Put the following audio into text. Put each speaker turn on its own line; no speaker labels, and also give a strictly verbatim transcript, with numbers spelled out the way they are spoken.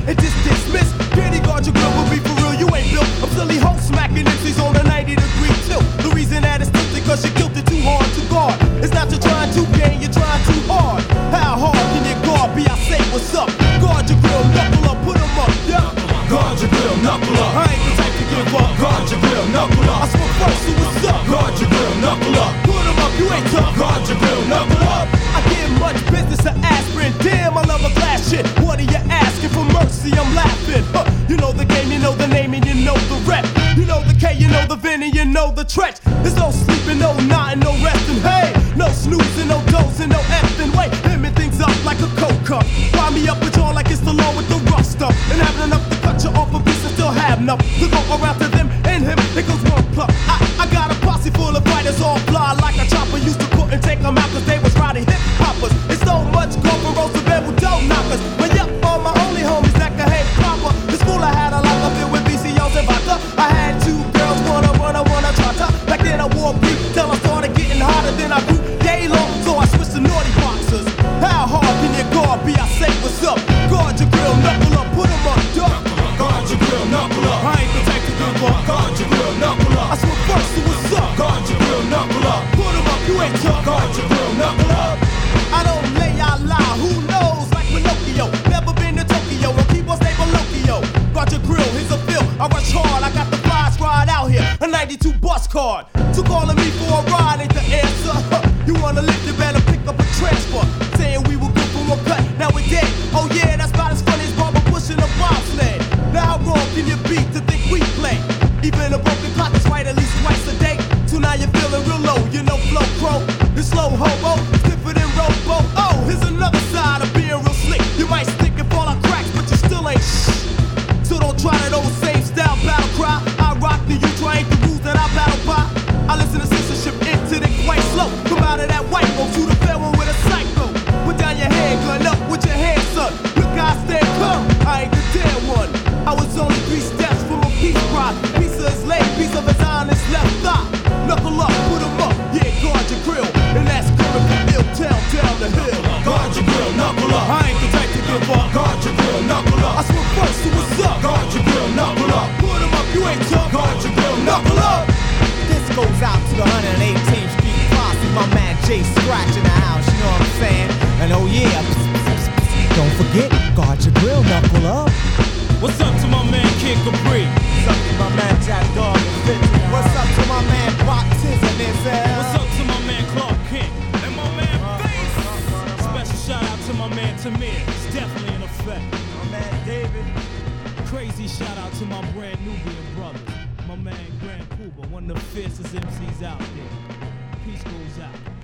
and just dismiss. Candy guard your grill will be for real, you ain't built. I'm silly hoe smacking M Cs on a ninety degree tilt. The reason that it's tilted cause you killed it too hard to guard. It's not you're trying to gain, you're trying too hard. How hard can you guard? B, I say what's up. Guard your grill, knuckle up, put 'em up, yeah.
Guard your grill, knuckle up.
I ain't the type to give up.
Guard your grill, knuckle up.
I smoke first, so what's up?
Guard your grill, knuckle up.
Put 'em up, you ain't tough.
Guard your grill, knuckle up.
I get much business to aspirin. Damn, I love a glass shit. What are you asking for mercy? I'm laughing. Huh. You know the game, you know the name, and you know the rep. You know the K, you know the Vin, and you know the Tretch. There's no sleeping, no nodding, no resting. Hey, no snoozing, no dozing, no effing. Wait, limit things up like a coke cup. Wind me up with y'all like it's the law with the rough stuff. And having enough to cut you off a piece and still have enough to go around to them and him. It goes one pluck. I, I got a posse full of fighters all fly like a chopper. Used to couldn't take them out cause they was riding hip hoppers. It's so much gold for roast and with dough knockers. But yep, all my only homies that can hate proper. The school I had a lot of it with B C Os and vodka. I had two girls, wanna run, I wanna try to. Back then I wore beat till I started getting hotter. Then I grew gay long, so I switched to naughty boxers. How hard can you guard? B, I say what's up. Guard your grill, knuckle up, put 'em up, duck.
Guard your grill, knuckle up.
I ain't the type to give up.
Guard your grill, knuckle up.
I smoke first, so what's up?
Guard your grill, knuckle up.
Put 'em up, you ain't tough.
Guard your grill, knuckle up.
I don't lay, I lie. Who knows? Like Pinocchio. Never been to Tokyo. On keyboard stay Pinocchio. Guard your grill, here's a bill. I rush hard. I got the flies ride out here. A ninety-two bus card. To calling me for a ride ain't the answer. You wanna lift, you better pick up a transfer. Saying we were good for one cut, now we're dead. Oh yeah, that's about as funny as Barbara Bush in a bobsled. Now how wrong can you be to think we play? Even a broken clock is right at least twice a day. So now you're feeling real low, you know flow crow. The slow hobo, stiffer than robo. Oh, here's another side of being real slick. You might stick and fall out cracks, but you still ain't shh. So don't try that old same style battle cry. I rock the you try ain't the rules that I battle by. I listen to censorship into the quite slow. Come out of that white room to the fair one with a psycho. Put down your handgun up with your hands up. Look how I stand come, I ain't the damn one. I was only three steps from a peace prize. Piece of his leg, piece of his eye on his left thigh. Knuckle up, put 'em up, yeah, guard your grill. And that's coming from ill town down the hill.
Guard your grill, knuckle up.
I ain't the type to give up.
Guard your grill, knuckle
I
up.
smoke first, so what's up?
Guard your grill, knuckle up.
Put 'em up, you ain't tough.
Guard your grill, knuckle up.
This goes out to the one eighteenth Street posse. My man Jay Scratch in the house, you know what I'm saying? And oh yeah, don't forget, guard your grill, knuckle up.
What's up to my man Kid Capri?
What's up to my man Jack Dog and fifty? What's up to my man Bot Tiz and his ass?
What's up to my man Clark Kent? And my man Face! Special shout out to my man Tamir. It's definitely in effect.
My man David.
Crazy shout out to my brand Nubian brothers. My man Grand Pooba, one of the fiercest M Cs out there. Peace goes out.